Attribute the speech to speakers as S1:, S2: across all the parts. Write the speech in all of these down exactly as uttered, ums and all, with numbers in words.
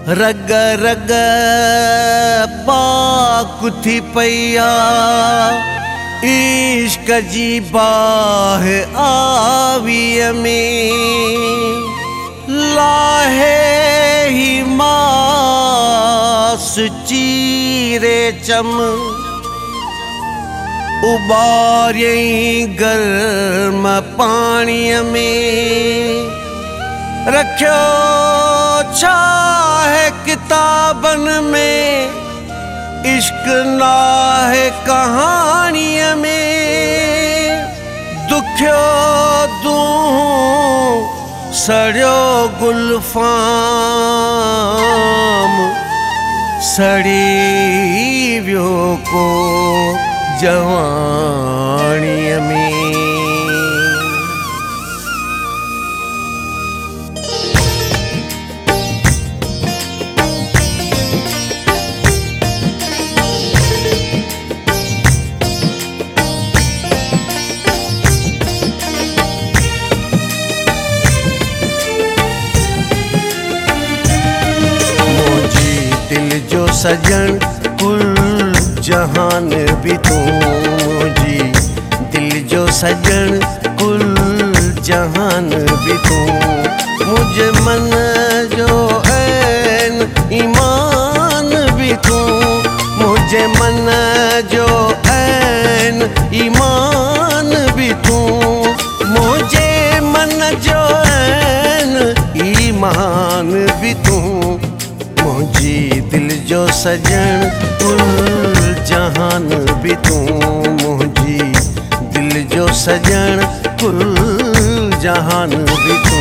S1: रग रग पाकुथी पैया इश्क जी बाह आविय में लाहे ही मास चीरे चम उबार्यई गर्म पाणीअ में रखियो छा है किताबन में इश्क ना है कहाणीअ में दुखियो दूं सड़ियो गुलफाम सड़ी वियो को जवानीअ में सजन कुल जहान भी तू मुझी दिल जो सजन कुल जहान भी तू मुझे मन जो ऐन ईमान भी तू मुझे मन जो ऐन ईमान भी तू मुझे मन जो ऐन ईमान भी तू मुझी दिल जो सजन कुल जहान भी तू मुझी दिल जो सजन कुल जहान भी तू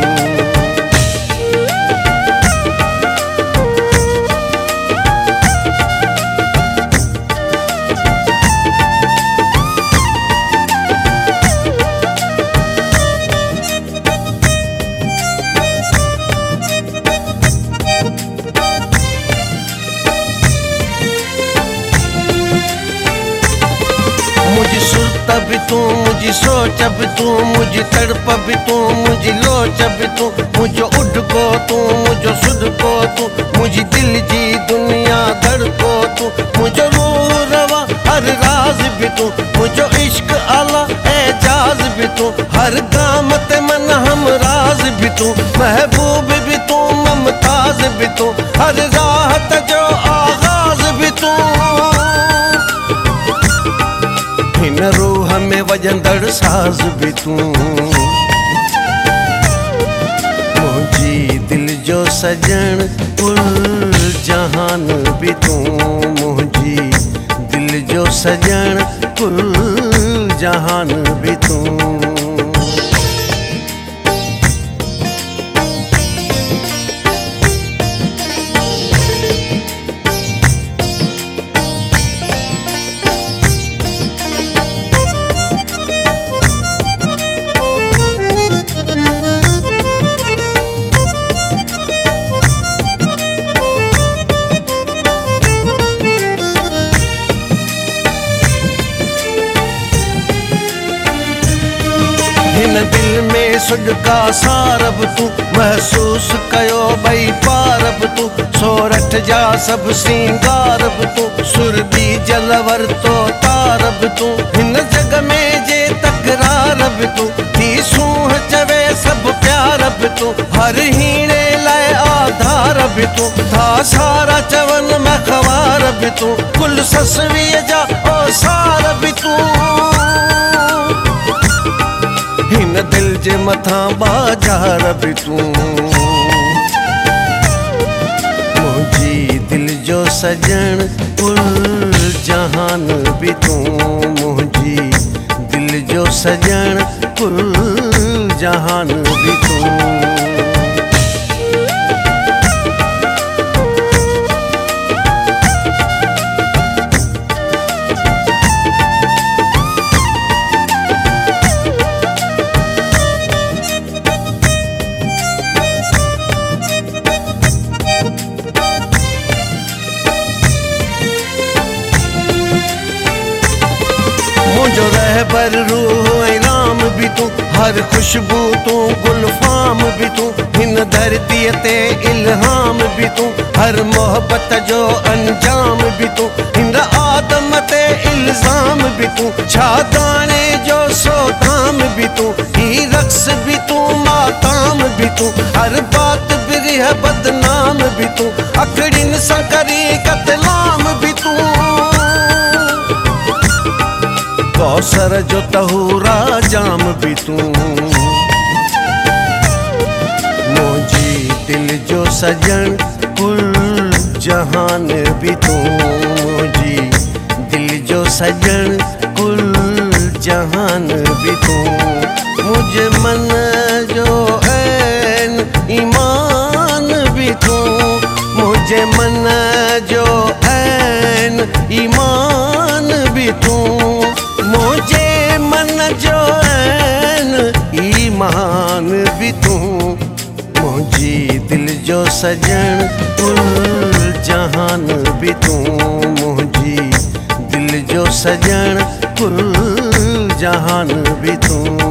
S1: मुझी सुरत भी तू मुझी सोच भी तू मुझी तड़प भी तू मुझी लोच भी तू मुझो उड़ को तू मुझो सुध को तू मुझी दिल जी दुनिया धड़ को तू मुझो रूह रवा हर राज भी तू मुझो इश्क आला एजाज भी तू हर गाम ते मन हम राज भी तू महबूब भी तू ममताज भी तू हर राहत जो आगाज भी तू इन रूह में वजंदड़ साज भी तू मुझी दिल जो सजन कुल जहान भी तू मुझी दिल जो सजन कुल जहान भी तू दिल में सुड का सारब तू महसूस कयो भई पारब तू सोरठ जा सब सिंगारब तू सुरबी जलवर तो तारब तू हिन जग में जे तकरारब तू थी सूह चवे सब प्यारब तू हर हीणे लाए आधारब तू था सारा चवन मखवारब तू कुल ससवीअ जा ओ सारब तू हिन दिल जे मथा बाजार भी तू मुझी दिल जो सजन कुल जहान भी तू मुझी दिल जो सजन कुल जहान भी तू जो रहबर रूह राम शाम भी तू, हर खुशबू तू गुलफाम भी तू, हिन धरती ते इल्हाम भी तू, हर मोहब्बत जो अंजाम भी तू, हिंद आदम ते इल्जाम भी तू, छादाने जो सोदाम भी तू, ही रक्स भी तू माताम भी तू, हर बात बिरी है बदनाम भी तू, अखड़िन संकरी कतलाम भी तू, कौसर जो तहूरा जाम भी तू, मोजी दिल जो सजन कुल जहान भी तू, मोजी दिल जो सजन कुल जहान भी तू, मुझे मन जो ऐन ईमान भी तू, मुझे मन जो ऐन ईमान भी तू, मुझे मन जो ऐन ईमान भी तू, मुझी दिल जो सजन कुल जहान भी तू, मुझी दिल जो सजन कुल जहान भी तू।